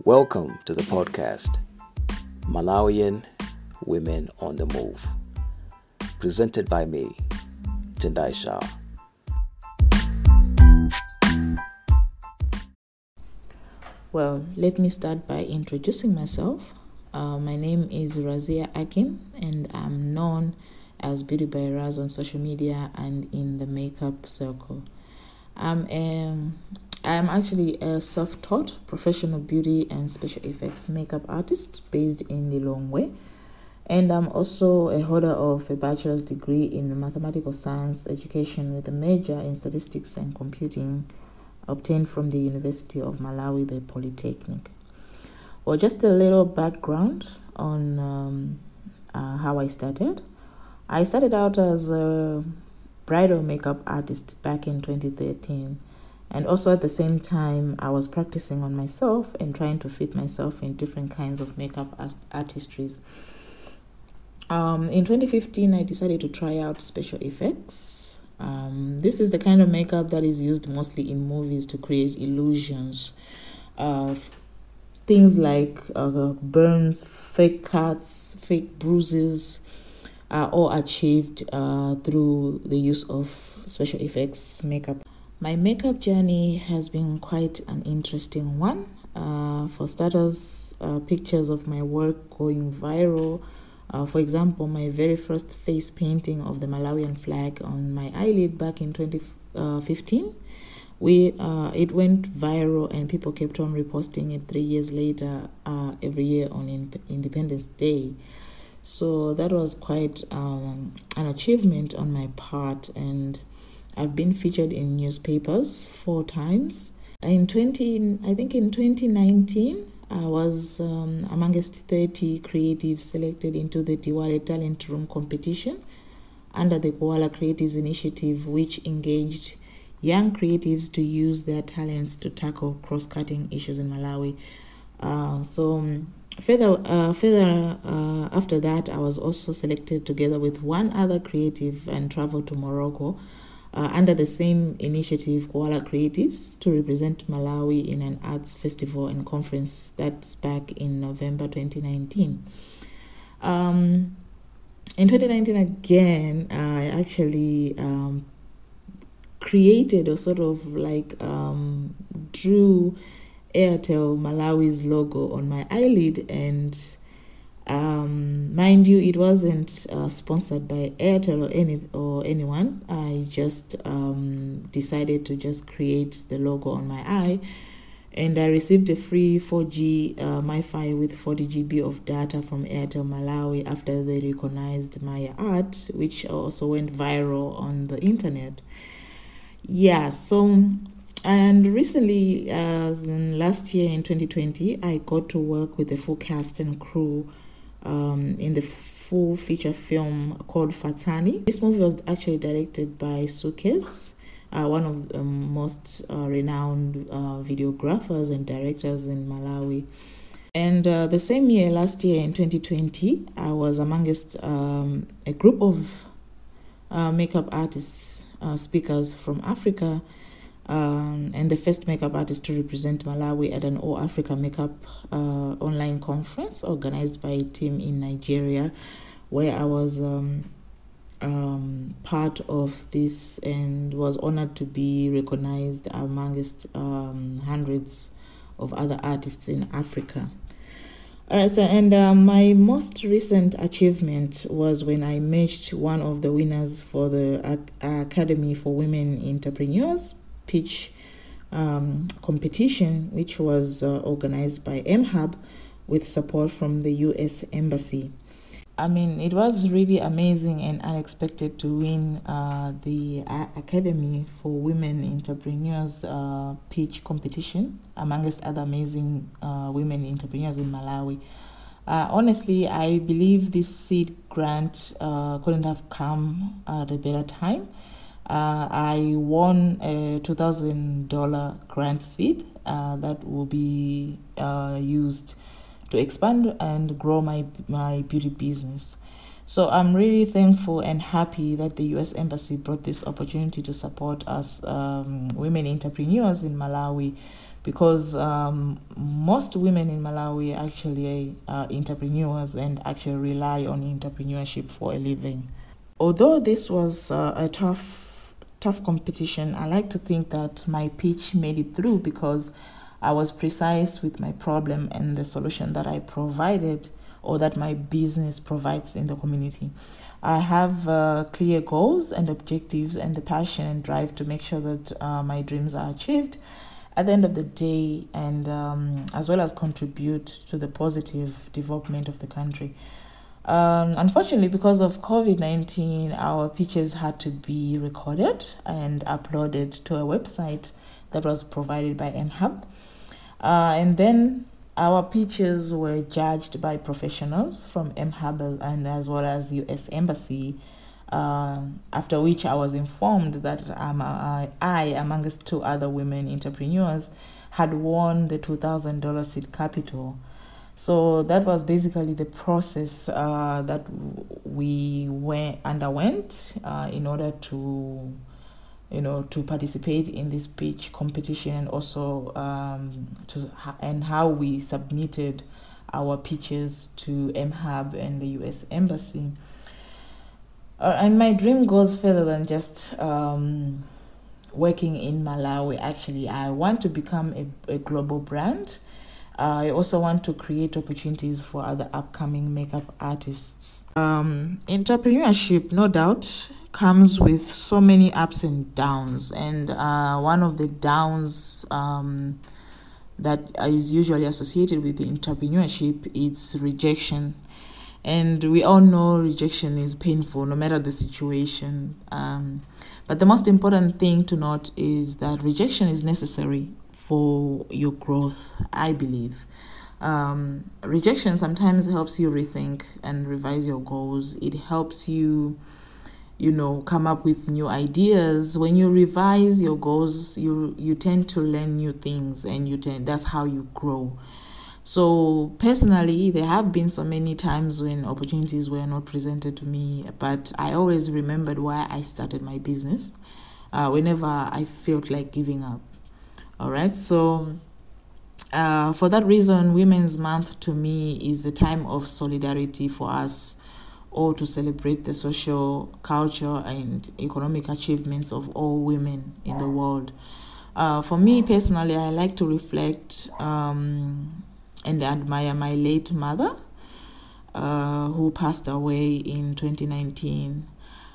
Welcome to the podcast, Malawian Women on the Move, presented by me, Tendai Shah. Well, let me start by introducing myself. My name is Razia Akim, and I'm known as Beauty by Raz on social media and in the makeup circle. I'm actually a self-taught professional beauty and special effects makeup artist based in Lilongwe. And I'm also a holder of a bachelor's degree in mathematical science education with a major in statistics and computing obtained from the University of Malawi, the Polytechnic. Well, just a little background on how I started. I started out as a bridal makeup artist back in 2013. And also at the same time, I was practicing on myself and trying to fit myself in different kinds of makeup artistries. In 2015, I decided to try out special effects. This is the kind of makeup that is used mostly in movies to create illusions. Things like burns, fake cuts, fake bruises are all achieved through the use of special effects makeup. My makeup journey has been quite an interesting one. For starters, pictures of my work going viral. For example, my very first face painting of the Malawian flag on my eyelid back in 2015. It went viral and people kept on reposting it 3 years later, every year on Independence Day. So that was quite an achievement on my part, and I've been featured in newspapers 4 times. In 2019, I was amongst 30 creatives selected into the Diwali Talent Room competition under the Koala Creatives Initiative, which engaged young creatives to use their talents to tackle cross-cutting issues in Malawi. Further after that, I was also selected together with one other creative and traveled to Morocco under the same initiative, Koala Creatives, to represent Malawi in an arts festival and conference that's back in November 2019. In 2019 again, I actually created or sort of drew Airtel Malawi's logo on my eyelid, and mind you, it wasn't sponsored by Airtel or anyone. I just decided to just create the logo on my eye, and I received a free 4G MiFi with 40 GB of data from Airtel Malawi after they recognized my art, which also went viral on the internet. And recently, last year in 2020, I got to work with the full cast and crew in the full feature film called Fatani. This movie was actually directed by Sukes, one of the most renowned videographers and directors in Malawi. And the same year, last year in 2020, I was amongst a group of makeup artists, speakers from Africa, and the first makeup artist to represent Malawi at an All Africa Makeup online conference organized by a team in Nigeria, where I was part of this and was honored to be recognized amongst hundreds of other artists in Africa. All right, and my most recent achievement was when I matched one of the winners for the Academy for Women Entrepreneurs pitch competition, which was organized by MHub with support from the US Embassy. I mean, it was really amazing and unexpected to win the Academy for Women Entrepreneurs pitch competition amongst other amazing women entrepreneurs in Malawi. Honestly, I believe this seed grant couldn't have come at a better time. I won a $2,000 grant seed that will be used to expand and grow my beauty business. So I'm really thankful and happy that the US Embassy brought this opportunity to support us women entrepreneurs in Malawi, because most women in Malawi actually are entrepreneurs and actually rely on entrepreneurship for a living. Although this was a tough competition, I like to think that my pitch made it through because I was precise with my problem and the solution that I provided or that my business provides in the community. I have clear goals and objectives and the passion and drive to make sure that my dreams are achieved at the end of the day, and as well as contribute to the positive development of the country. Unfortunately, because of COVID-19, our pitches had to be recorded and uploaded to a website that was provided by MHub. And then our pitches were judged by professionals from MHub and as well as US Embassy, after which I was informed that I, amongst two other women entrepreneurs, had won the $2,000 seed capital. So that was basically the process that we underwent in order to participate in this pitch competition, and also and how we submitted our pitches to MHub and the US Embassy. And my dream goes further than just working in Malawi. Actually, I want to become a global brand. I also want to create opportunities for other upcoming makeup artists. Entrepreneurship, no doubt, comes with so many ups and downs. And one of the downs that is usually associated with the entrepreneurship is rejection. And we all know rejection is painful, no matter the situation. But the most important thing to note is that rejection is necessary for your growth, I believe. Rejection sometimes helps you rethink and revise your goals. It helps you, come up with new ideas. When you revise your goals, you tend to learn new things, and that's how you grow. So personally, there have been so many times when opportunities were not presented to me, but I always remembered why I started my business whenever I felt like giving up. All right, so for that reason, Women's Month to me is a time of solidarity for us all to celebrate the social, culture, and economic achievements of all women in the world. For me personally, I like to reflect and admire my late mother, who passed away in 2019.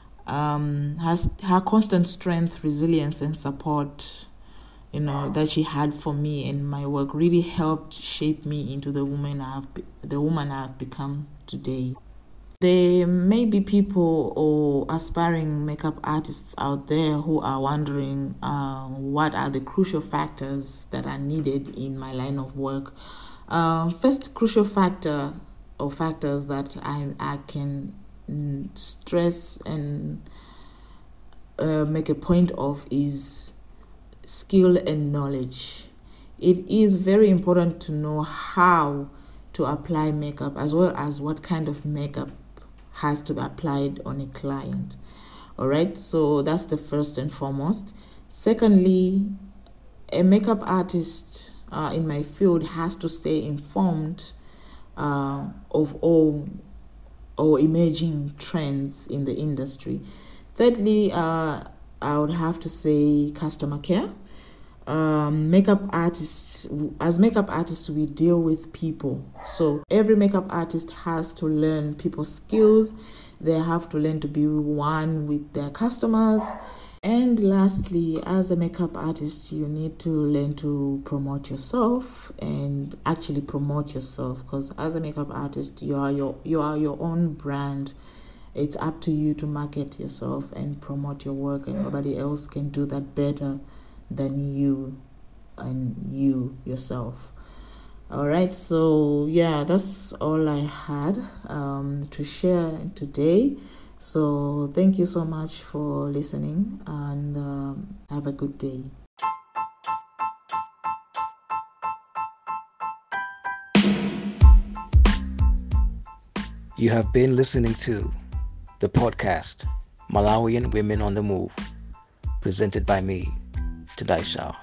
Her constant strength, resilience, and support that she had for me and my work really helped shape me into the woman I've become today. There may be people or aspiring makeup artists out there who are wondering what are the crucial factors that are needed in my line of work. First crucial factor or factors that I can stress and make a point of is skill and knowledge. It is very important to know how to apply makeup as well as what kind of makeup has to be applied on a client. All right, so that's the first and foremost. Secondly, a makeup artist in my field has to stay informed of all emerging trends in the industry. Thirdly, I would have to say customer care. As makeup artists, we deal with people. So every makeup artist has to learn people skills. They have to learn to be one with their customers. And lastly, as a makeup artist, you need to learn to promote yourself and actually promote yourself, because as a makeup artist, you are your own brand. It's up to you to market yourself and promote your work, and nobody else can do that better than you and you yourself. All right, so yeah, that's all I had to share today. So thank you so much for listening, and have a good day. You have been listening to the podcast Malawian Women on the Move, presented by me, Tadai Shah.